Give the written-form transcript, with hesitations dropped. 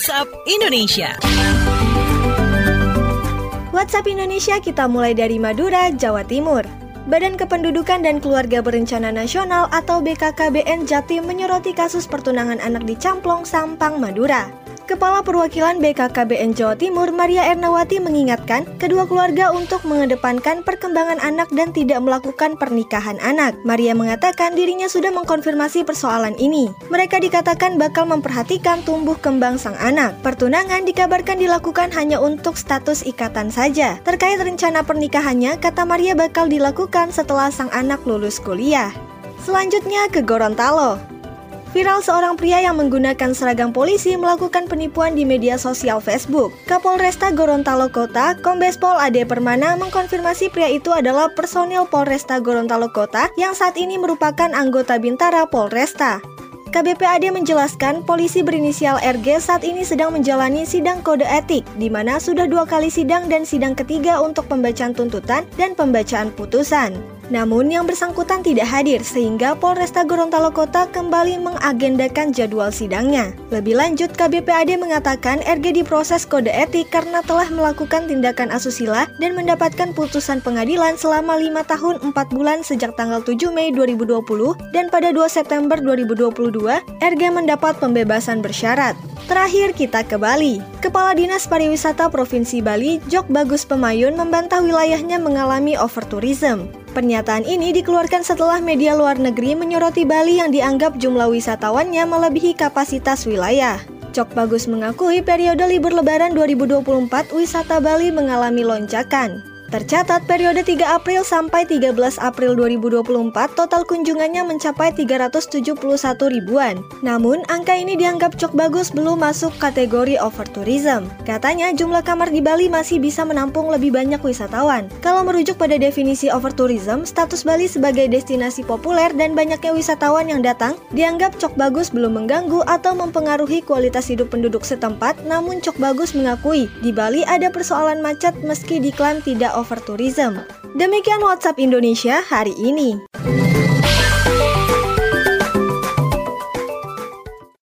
WhatsApp Indonesia. WhatsApp Indonesia kita mulai dari Madura, Jawa Timur. Badan Kependudukan dan Keluarga Berencana Nasional atau BKKBN Jatim menyoroti kasus pertunangan anak di Camplong, Sampang, Madura. Kepala Perwakilan BKKBN Jawa Timur, Maria Ernawati mengingatkan kedua keluarga untuk mengedepankan perkembangan anak dan tidak melakukan pernikahan anak. Maria mengatakan dirinya sudah mengkonfirmasi persoalan ini. Mereka dikatakan bakal memperhatikan tumbuh kembang sang anak. Pertunangan dikabarkan dilakukan hanya untuk status ikatan saja. Terkait rencana pernikahannya, kata Maria bakal dilakukan setelah sang anak lulus kuliah. Selanjutnya ke Gorontalo. Viral seorang pria yang menggunakan seragam polisi melakukan penipuan di media sosial Facebook. Kapolresta Gorontalo Kota, Kombes Pol Ade Permana mengkonfirmasi pria itu adalah personil Polresta Gorontalo Kota yang saat ini merupakan anggota Bintara Polresta. KBP Ade menjelaskan polisi berinisial RG saat ini sedang menjalani sidang kode etik, di mana sudah 2 kali sidang dan sidang ketiga untuk pembacaan tuntutan dan pembacaan putusan. Namun yang bersangkutan tidak hadir sehingga Polresta Gorontalo Kota kembali mengagendakan jadwal sidangnya. Lebih lanjut, KBP Ade mengatakan RG diproses kode etik karena telah melakukan tindakan asusila dan mendapatkan putusan pengadilan selama 5 tahun 4 bulan sejak tanggal 7 Mei 2020 dan pada 2 September 2022 RG mendapat pembebasan bersyarat. Terakhir kita ke Bali. Kepala Dinas Pariwisata Provinsi Bali, Jok Bagus Pemayun membantah wilayahnya mengalami overtourism. Pernyataan ini dikeluarkan setelah media luar negeri menyoroti Bali yang dianggap jumlah wisatawannya melebihi kapasitas wilayah. Jok Bagus mengakui periode libur Lebaran 2024 wisata Bali mengalami lonjakan. Tercatat periode 3 April sampai 13 April 2024 total kunjungannya mencapai 371 ribuan. Namun, angka ini dianggap Jok Bagus belum masuk kategori overtourism. Katanya jumlah kamar di Bali masih bisa menampung lebih banyak wisatawan. Kalau merujuk pada definisi overtourism, status Bali sebagai destinasi populer dan banyaknya wisatawan yang datang dianggap Jok Bagus belum mengganggu atau mempengaruhi kualitas hidup penduduk setempat. Namun Jok Bagus mengakui di Bali ada persoalan macet meski diklaim tidak overtourism. Demikian WhatsApp Indonesia hari ini.